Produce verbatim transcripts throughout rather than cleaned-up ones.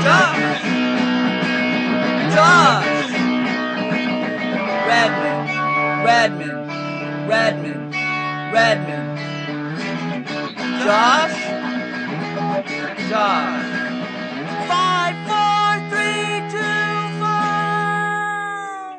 Josh! Josh! Redmond, Redmond, Redmond, Redmond. Josh? Josh. Five, four, three, two, five.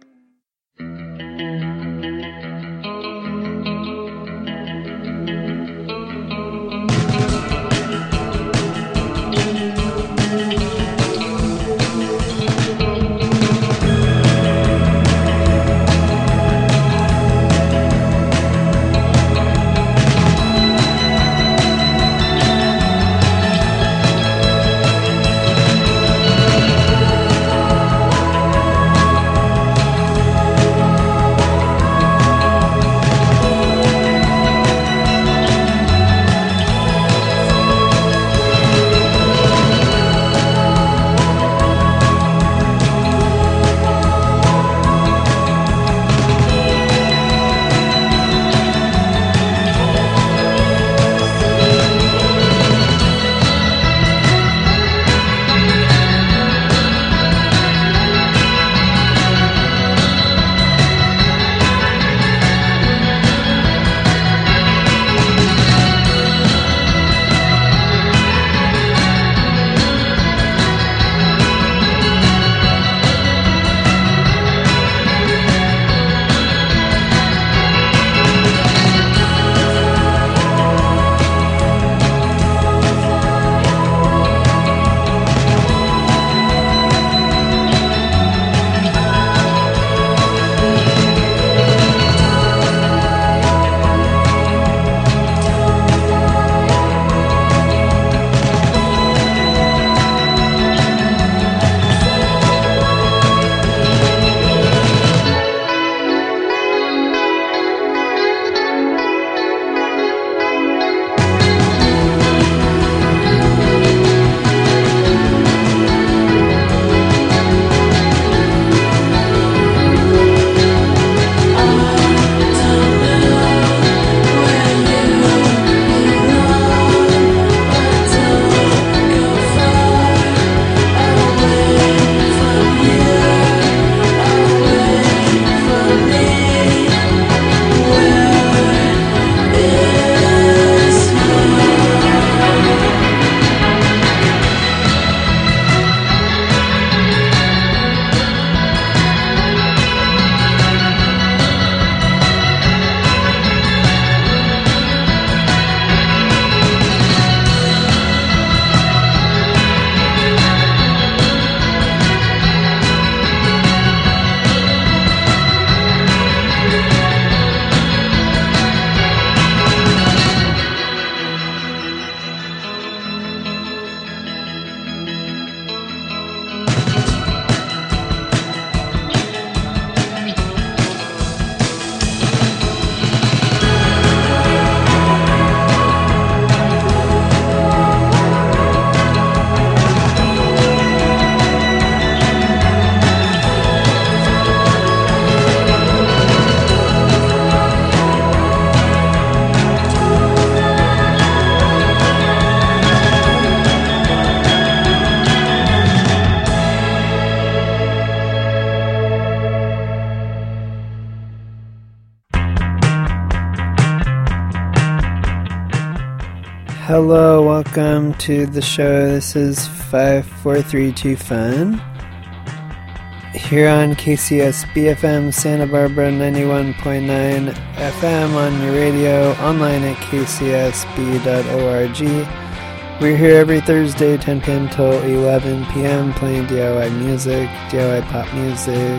Hello, welcome to the show. This is five four three two Fun. Here on K C S B F M Santa Barbara ninety-one point nine F M on your radio, online at k c s b dot org. We're here every Thursday, ten p.m. till eleven p.m. playing D I Y music, D I Y pop music.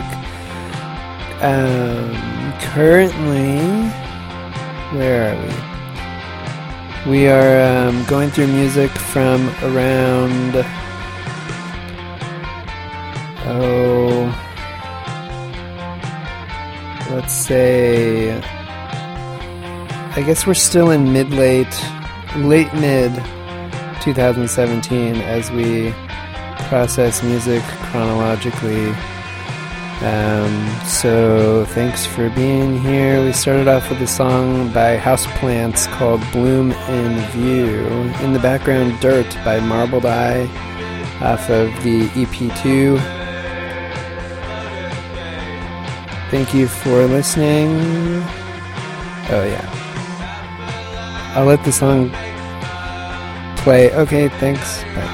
Um, currently, where are we? We are um, going through music from around, oh, let's say, I guess we're still in mid-late, late-mid twenty seventeen as we process music chronologically. Um, so thanks for being here. We started off with a song by Houseplants called Bloom in View. In the background, Dirt by Marbled Eye. off of the E P two. Thank you for listening. Oh yeah. I'll let the song play. Okay, thanks. Bye.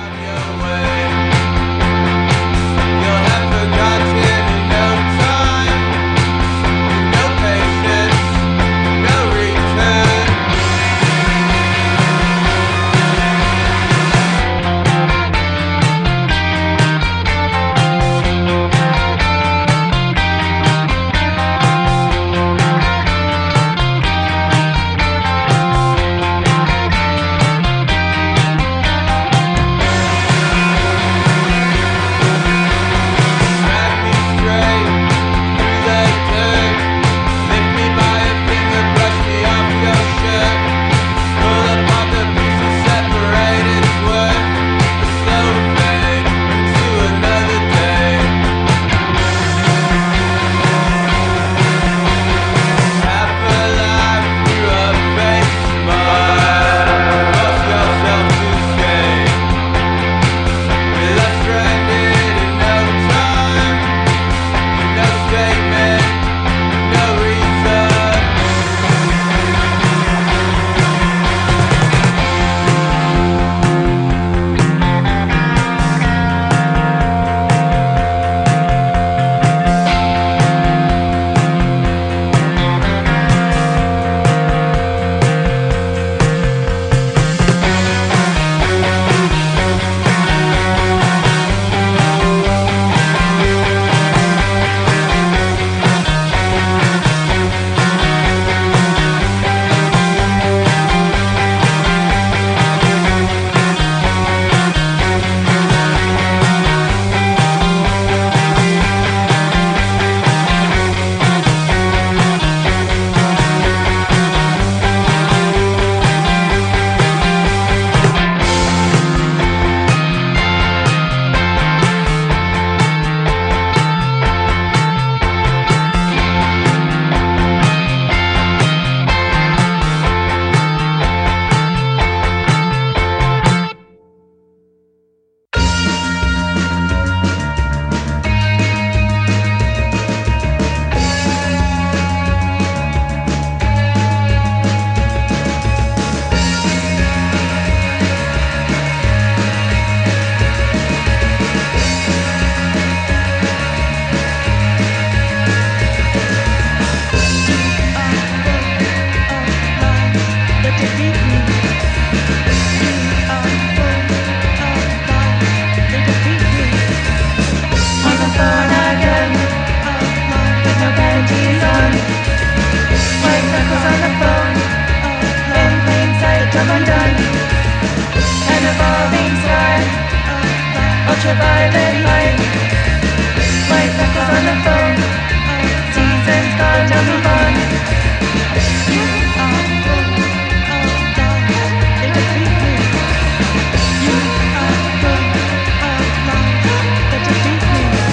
Ultraviolet light, white knuckles on the phone, seasons gone down the line. You are full of lies, they defeat me. You are full of lies, they defeat me.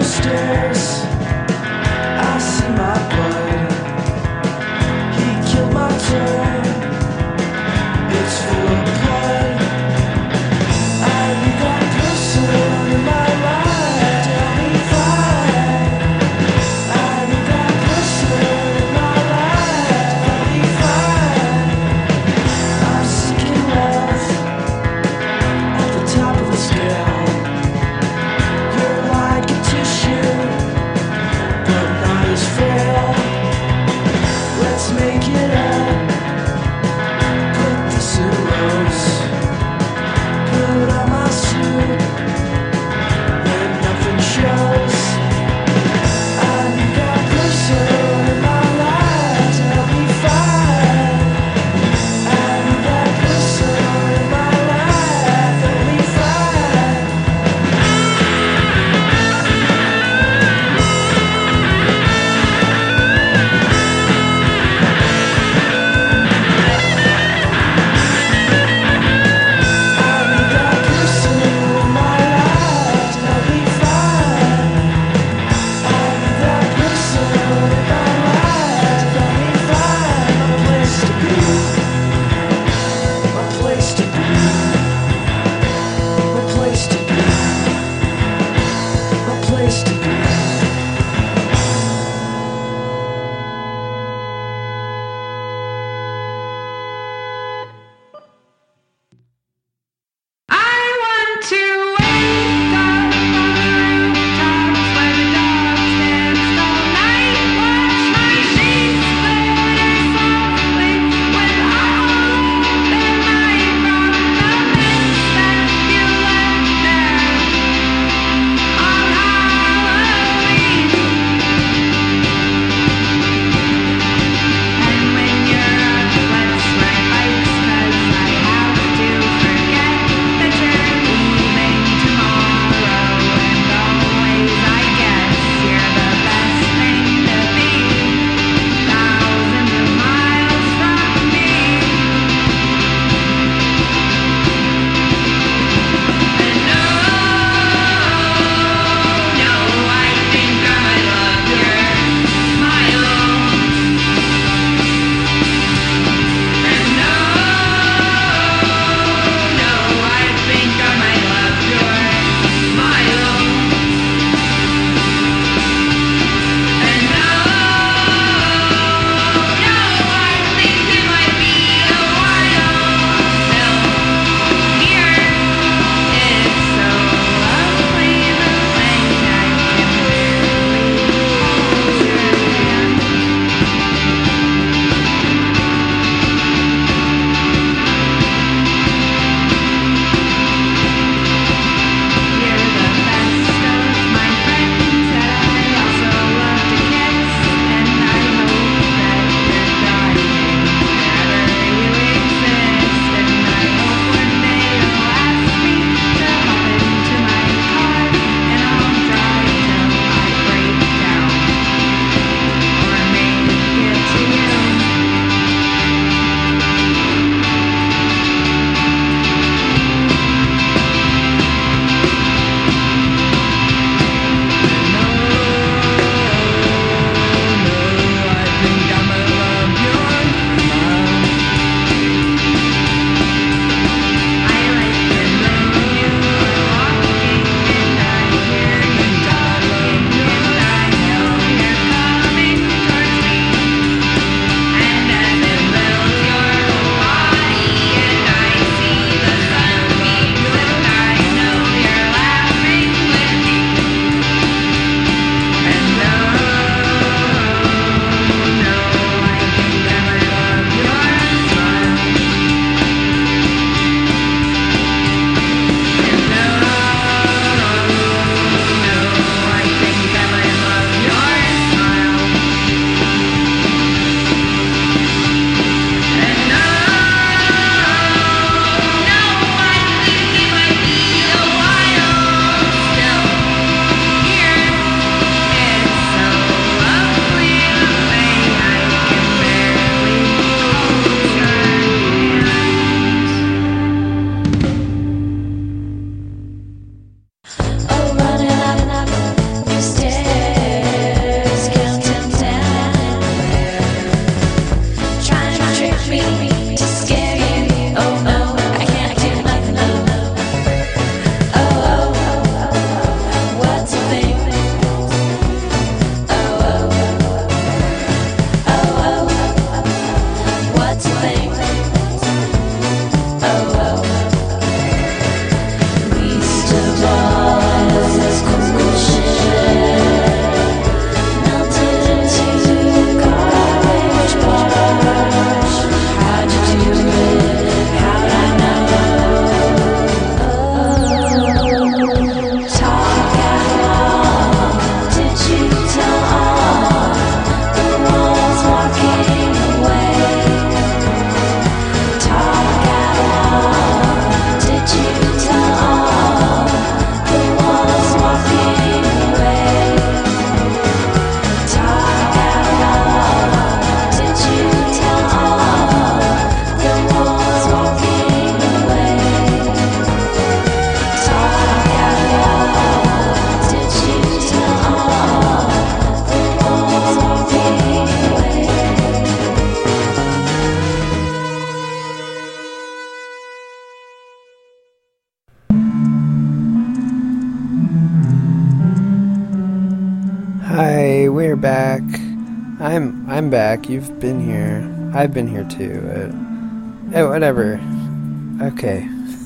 stairs, I see my blood. He killed my turn. It's full of blood. I need that person in my life. Tell me why. I need that person in my life. Tell me why. I'm seeking love at the top of the scale. You're like a tissue you're back. I'm I'm back. You've been here. I've been here too. Uh, oh, whatever. Okay.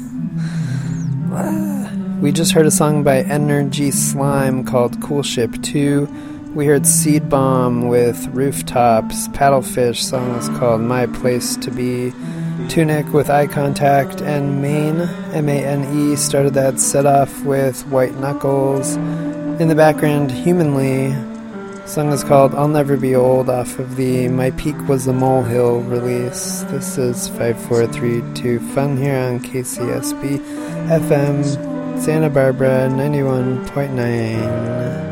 We just heard a song by Energy Slime called Cool Ship two. We heard Seed Bomb with Rooftops. Paddlefish song was called My Place to Be. Tunic with Eye Contact, and Maine, M A N E, started that set off with White Knuckles. In the background, Humanly. The song is called I'll Never Be Old off of the My Peak Was a Molehill release. This is five four three two Fun here on K C S B F M Santa Barbara ninety-one point nine.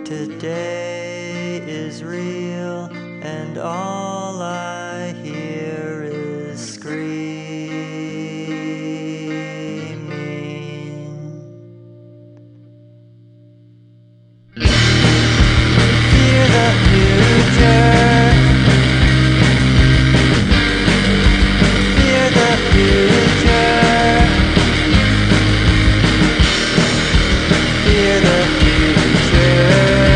Today is real, and all I hear is screaming. Fear the future. Fear the future. Fear the future.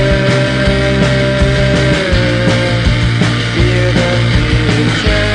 Fear the future.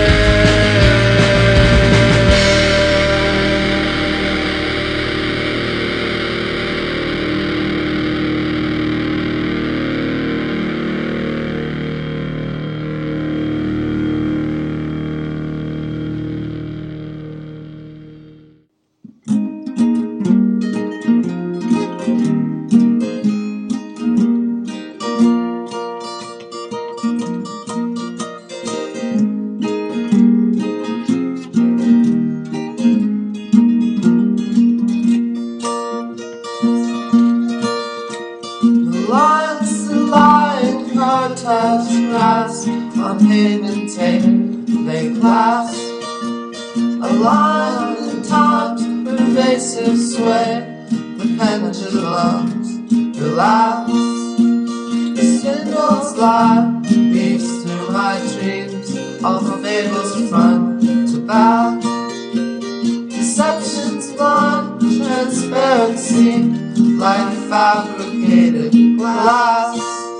The lions that lie in protest rest on pavement tape they class. A line in time's pervasive sway, the pendulums relax. The spindles glide, beats through my dreams, all the fables front to back. Deception's blind, transparency, like fabricated glass.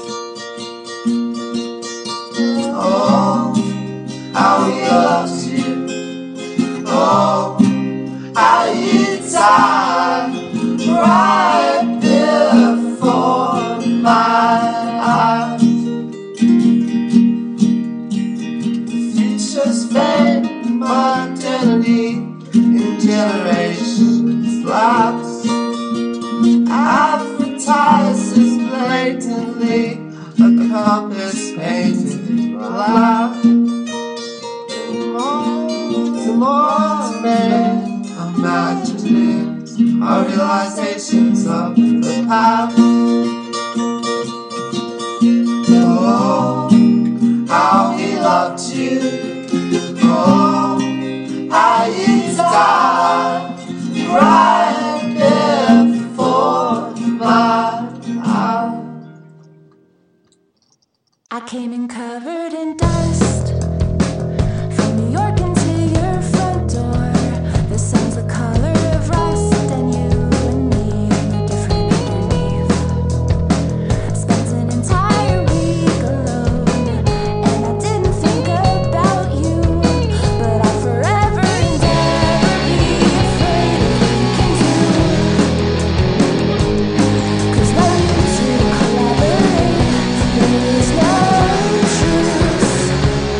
Oh, how he loves you. Oh, how you died right before my eyes. The future's fade, modernity in generations lapse. Advertises blatantly a compass painted black. Tomorrow's made imaginings are realizations of the past. Oh, how he loved you. Oh, how you died right before my eyes. I came in covered in dust. From New York into your front door. The sun's the color of rust, and you and me are different underneath. Spent an entire week alone, and I didn't think about you. But I'll forever and ever be afraid of what you can do. 'Cause no need to collaborate. There is no truth.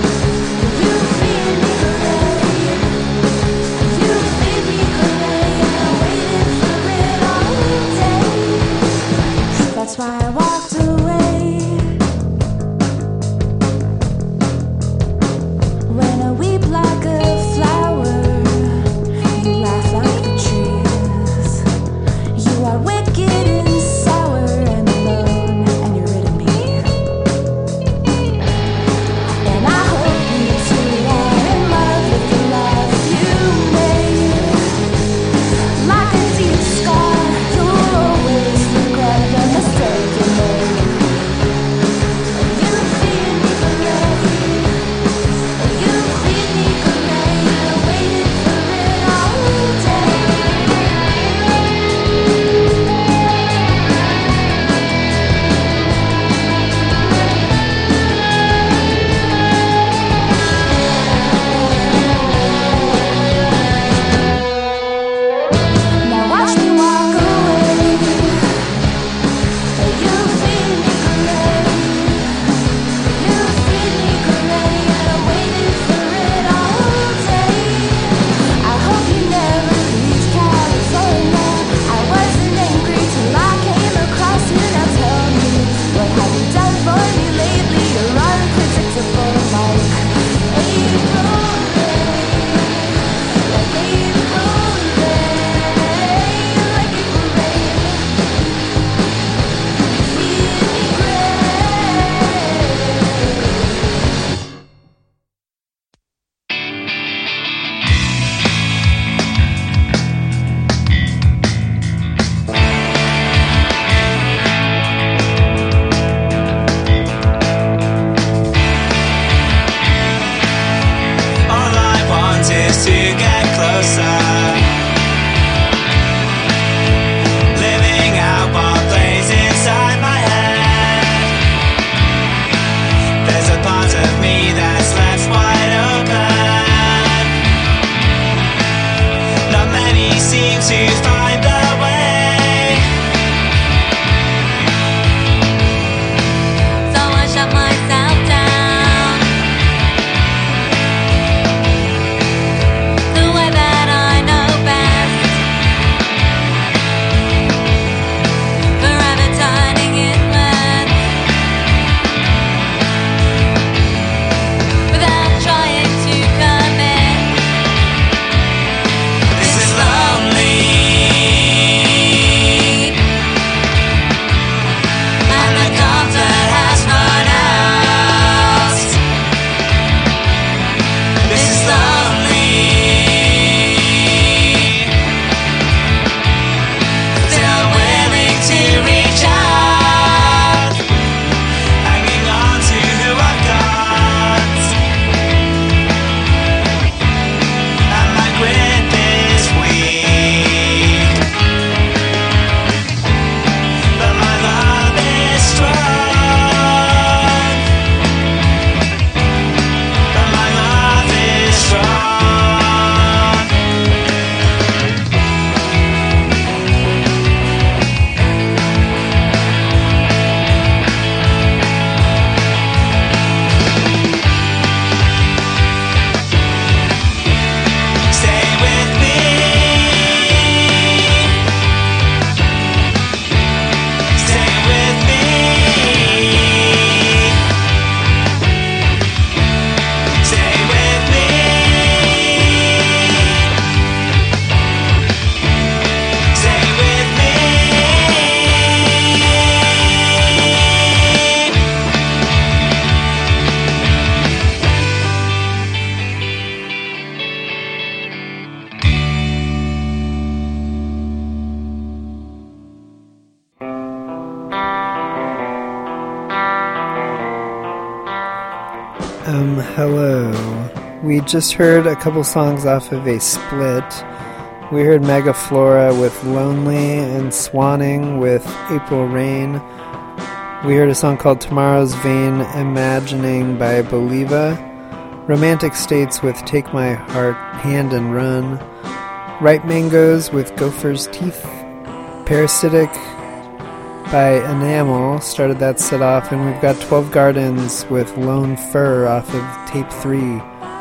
Um, hello. We just heard a couple songs off of a split. We heard Megaflora with Lonely and Swanning with April Rain. We heard a song called Tomorrow's Vain Imagining by Believa. Romantic States with Take My Heart, Hand and Run. Ripe Mangoes with Gopher's Teeth. Parasitic by Enamel started that set off, and we've got twelve Gardens with Lone Fur off of tape three.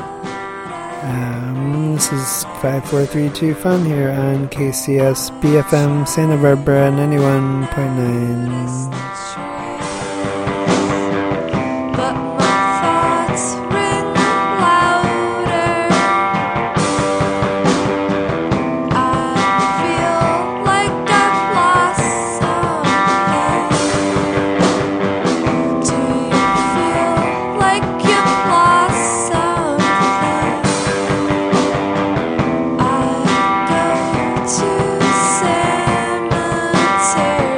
Um, this is five four three two Fun here on K C S B F M Santa Barbara ninety-one point nine. But my thoughts ring louder. I feel like I've lost something. Do you feel like you've lost something? I go to cemetery.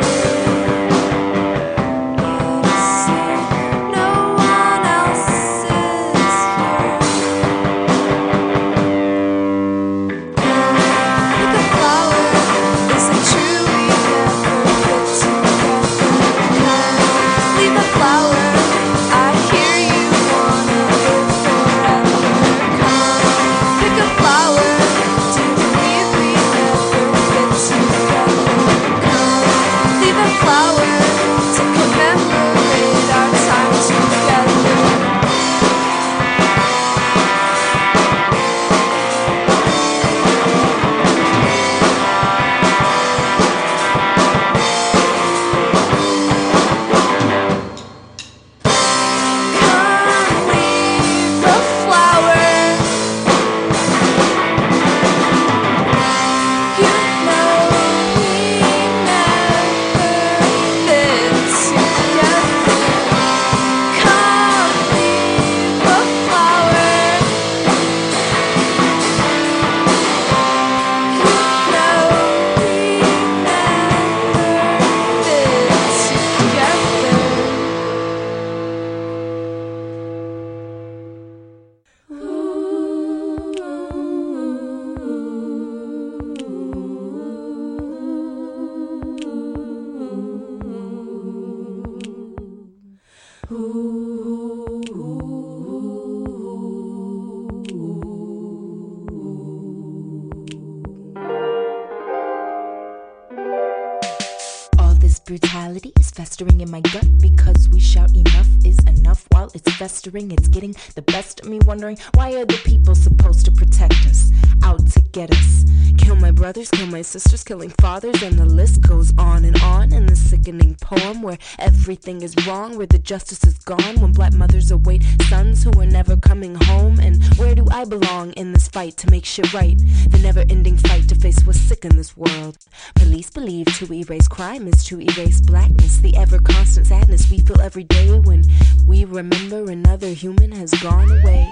brutality is festering in my gut because we shout enough is enough while it's festering. It's getting the best of me, wondering why are the people supposed to protect us, out to get us? Kill my brothers, kill my sisters, killing fathers, and the list goes on and on in the sickening poem where everything is wrong, where the justice is gone, when black mothers await sons who are never coming home. And where do I belong in this fight to make shit right? The never-ending fight to face what's sick in this world. Police believe to erase crime is to erase blackness, the ever-constant sadness we feel every day when we remember another human has gone away.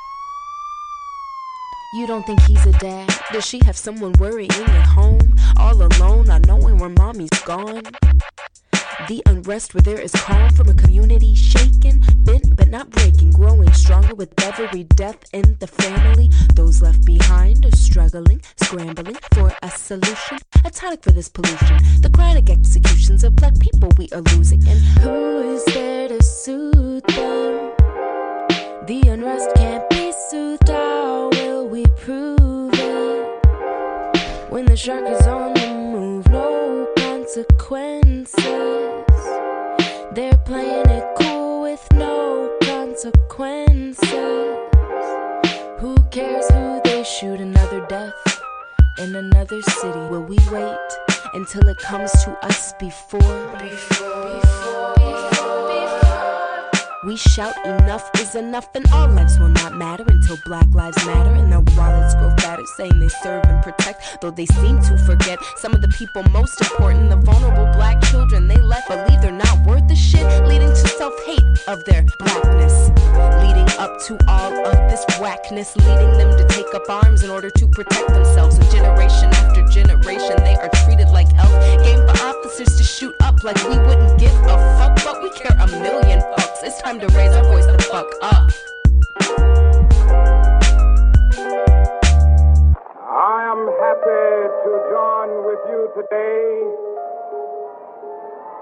You don't think he's a dad? Does she have someone worrying at home? All alone, not knowing where mommy's gone? The unrest where there is calm from a community shaken, bent but not breaking, growing stronger with every death in the family. Those left behind are struggling, scrambling for a solution, a tonic for this pollution. The chronic executions of black people we are losing. And who is there to soothe them? The unrest can't be soothed. How will we prove it? When the shark is on the move, no consequences. They're playing it cool with no consequences. Who cares who they shoot? Another death in another city. Will we wait until it comes to us before? Before, before, before, before. We shout enough is enough and all lives will not matter until black lives matter and their wallets grow fatter, saying they serve and protect, though they seem to forget some of the people most important, the vulnerable black children they left, believe they're not worth the shit, leading to self-hate of their blackness, leading up to all of this whackness, leading them to take up arms in order to protect themselves. And generation after generation they are treated like elf, game for officers to shoot up like we wouldn't give a fuck, but we care a million fucks. It's time to raise our voice the fuck up.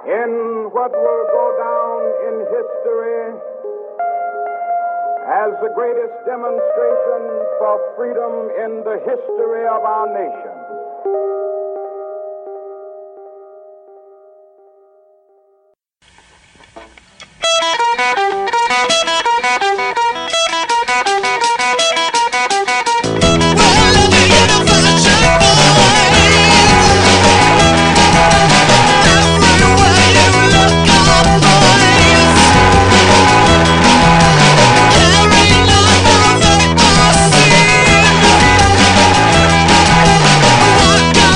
in what will go down in history as the greatest demonstration for freedom in the history of our nation. What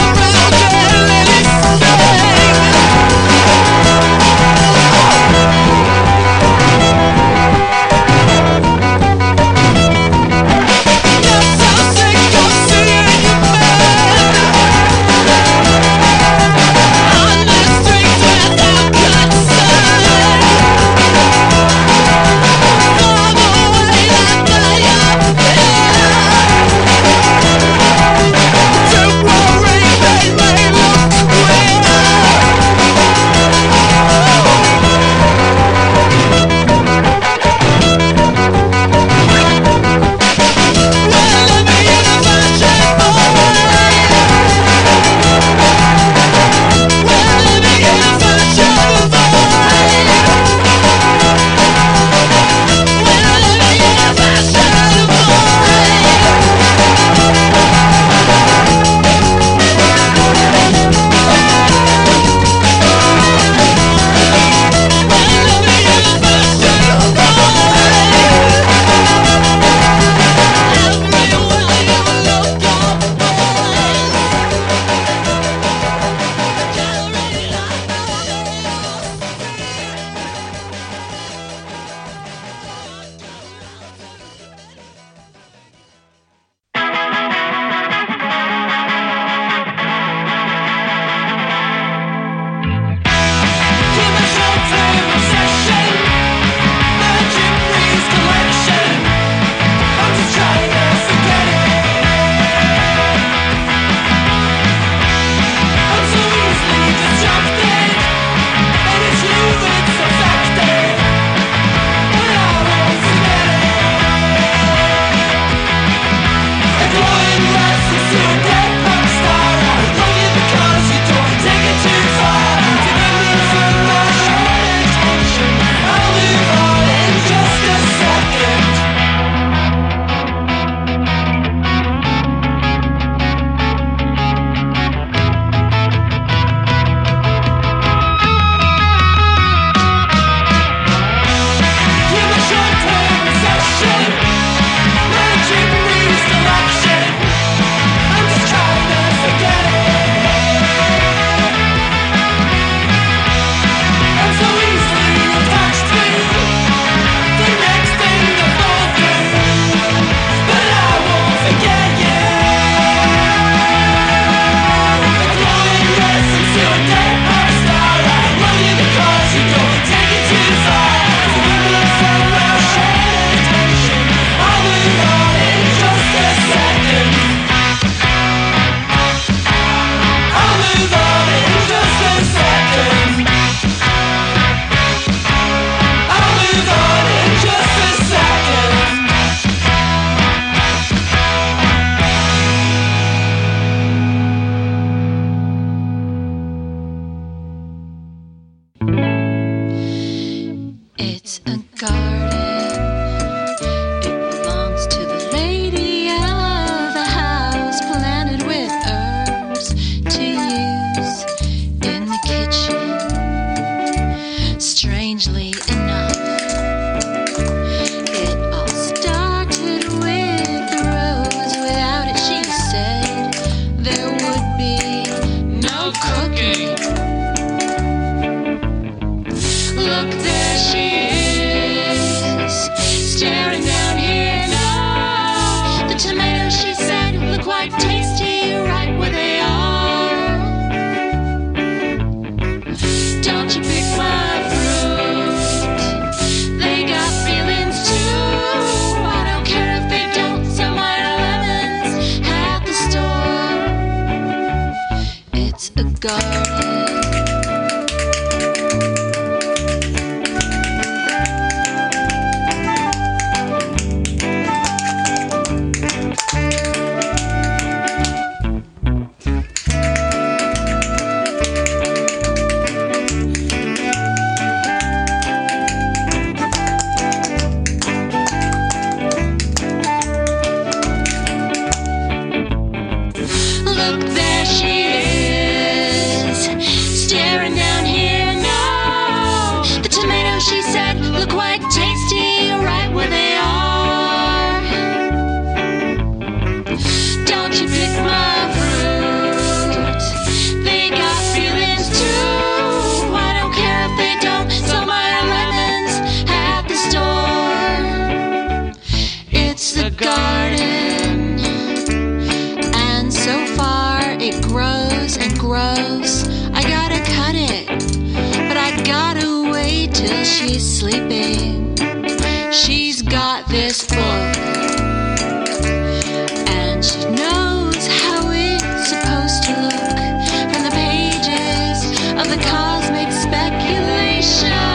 she's sleeping, she's got this book, and she knows how it's supposed to look from the pages of the cosmic speculation.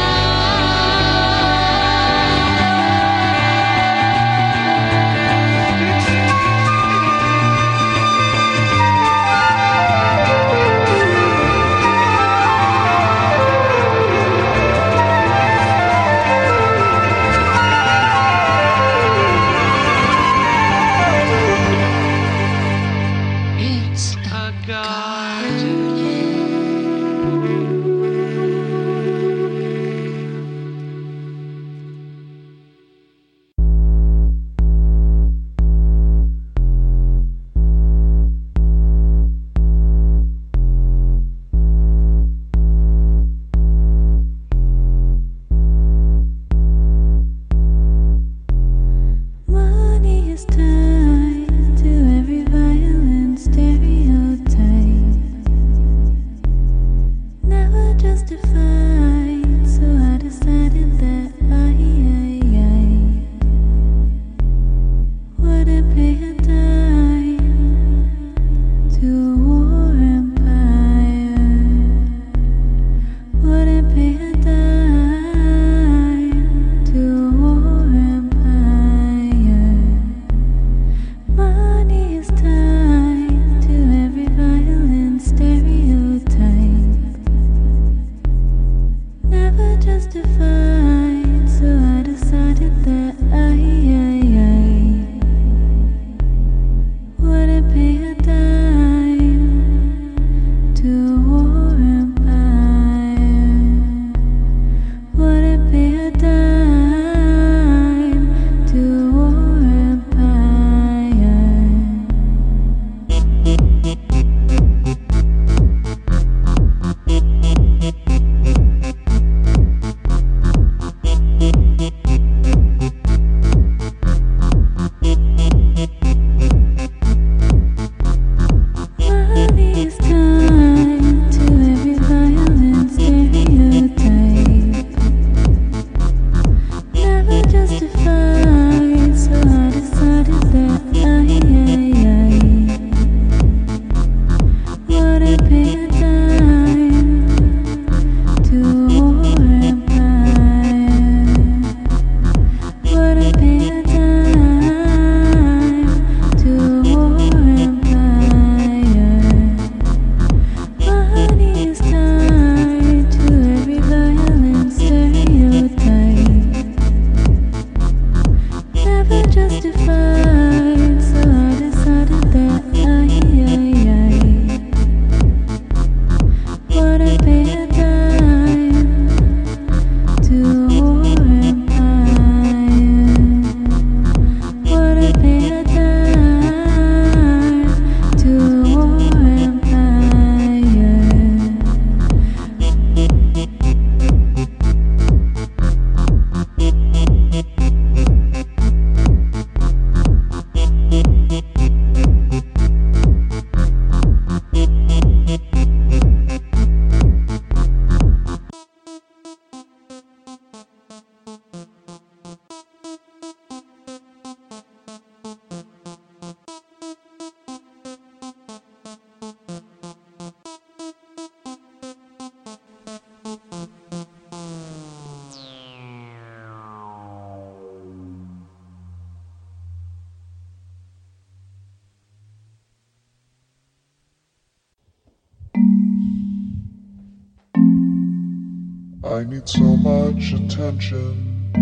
I need so much attention.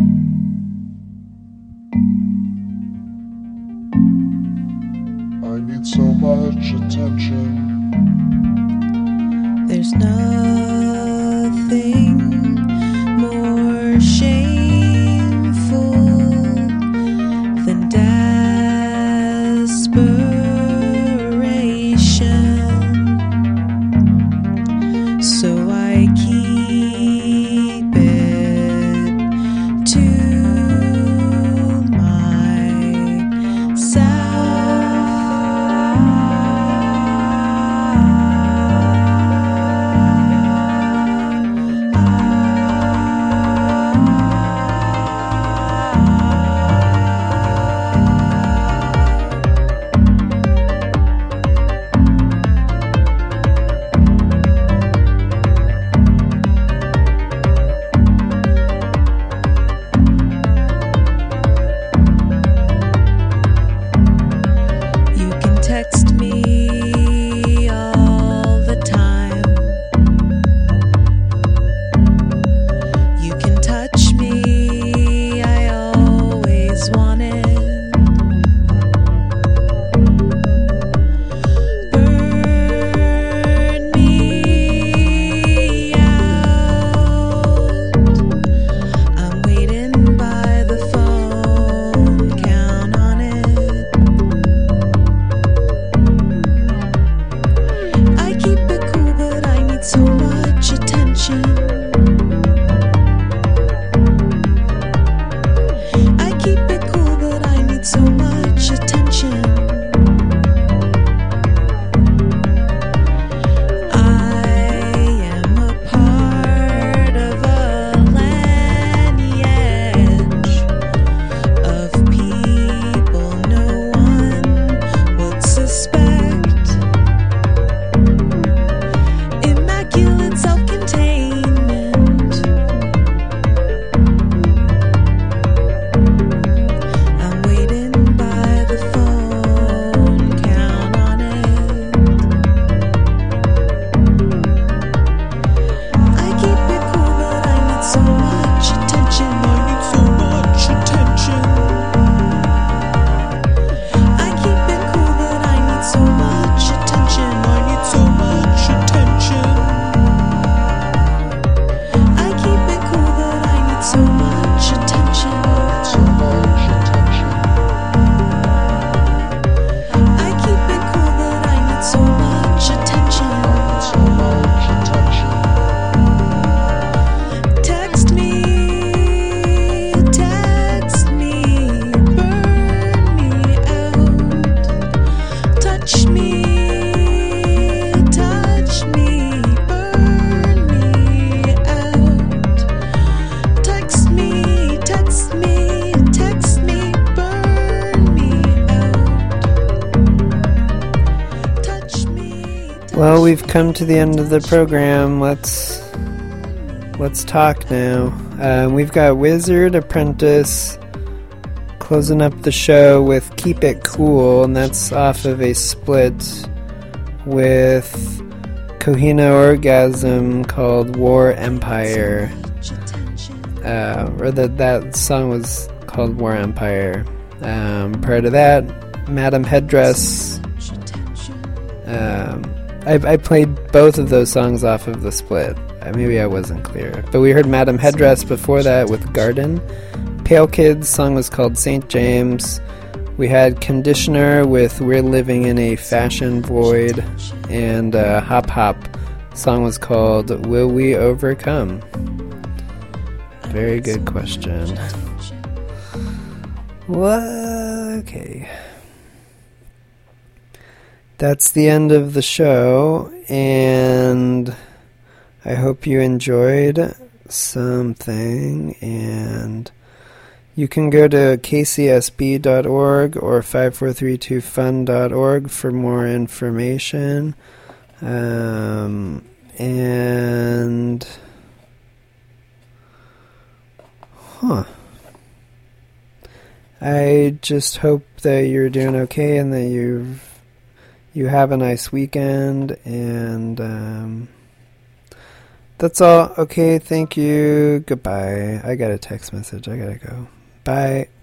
I need so much attention. There's nothing more shameful than desperation. So I keep it to myself. Well, we've come to the end of the program. Let's let's talk now. Um, we've got Wizard Apprentice closing up the show with Keep It Cool, and that's off of a split with Kohina Orgasm called War Empire. Uh, or that that song was called War Empire. Um, prior to that, Madam Headdress. Um, I, I played both of those songs off of the split. Uh, maybe I wasn't clear. But we heard Madam Headdress before that with Garden. Pale Kids' song was called Saint James. We had Conditioner with We're Living in a Fashion Void. And uh, Hop Hop song was called Will We Overcome? Very good question. What? Okay. That's the end of the show, and I hope you enjoyed something, and you can go to k c s b dot org or five four three two fun dot org for more information. Um, and... Huh. I just hope that you're doing okay and that you've You have a nice weekend, and um, that's all. Okay, thank you. Goodbye. I got a text message. I gotta go. Bye.